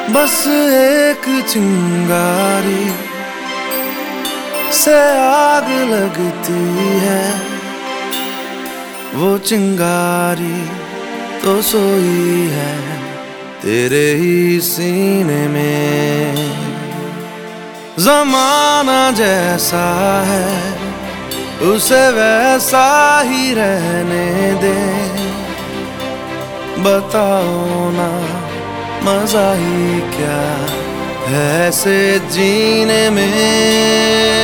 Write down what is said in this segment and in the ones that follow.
बस एक चिंगारी से आग लगती है, वो चिंगारी तो सोई है तेरे ही सीने में। जमाना जैसा है उसे वैसा ही रहने दे, बताओ ना मजा ही क्या है ऐसे जीने में।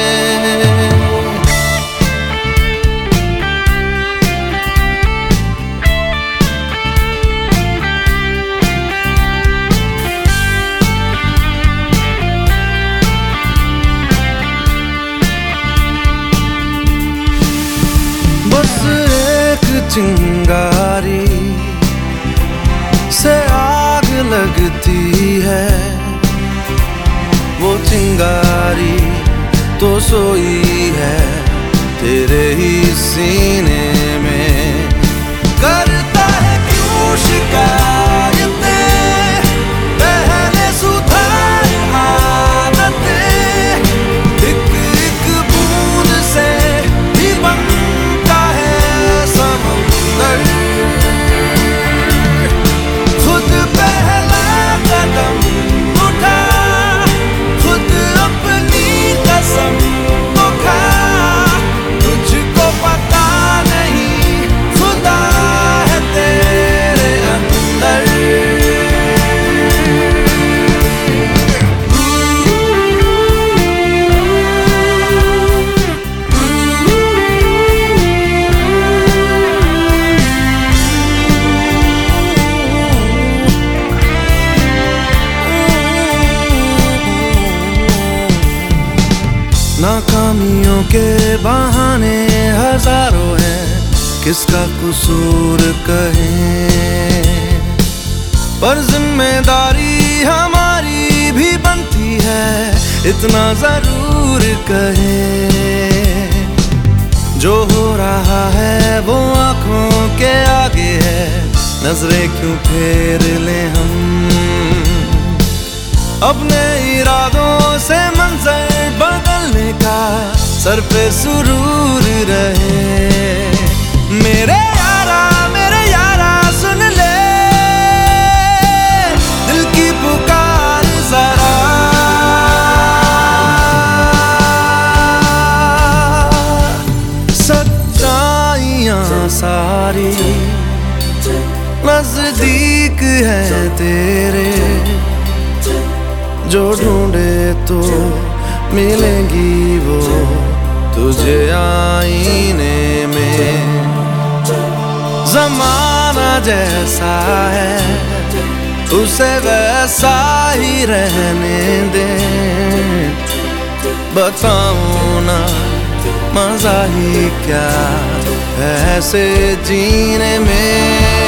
बस एक चिंगारी से आग लगती है, वो चिंगारी तो सोई है तेरे ही सीने में। करता है क्यों शिकायतें, पहले सुधार आदतें, एक एक बूंद से भी बनता है समंदर। खुद पहला कदम उठा, खुद अपनी कसम तो खा, तुझको पता नहीं खुदा है तेरे अंदर। नाकामियों के बहाने हजारों हैं, किसका कसूर कहें, पर जिम्मेदारी हमारी भी बनती है, इतना जरूर कहें। जो हो रहा है वो आंखों के आगे है, नजरें क्यों फेर लें हम, अपने इरादों से मंजर बदलने का सर पे सुरूर रहे। मेरे यारा सुन ले दिल की पुकार जरा, सच्चाइयां सारी नजदीक है तेरे, जो ढूंढे तो मिलेंगी वो तुझे आईने में। जमाना जैसा है उसे वैसा ही रहने दे, बताओ ना मजा ही क्या है ऐसे जीने में।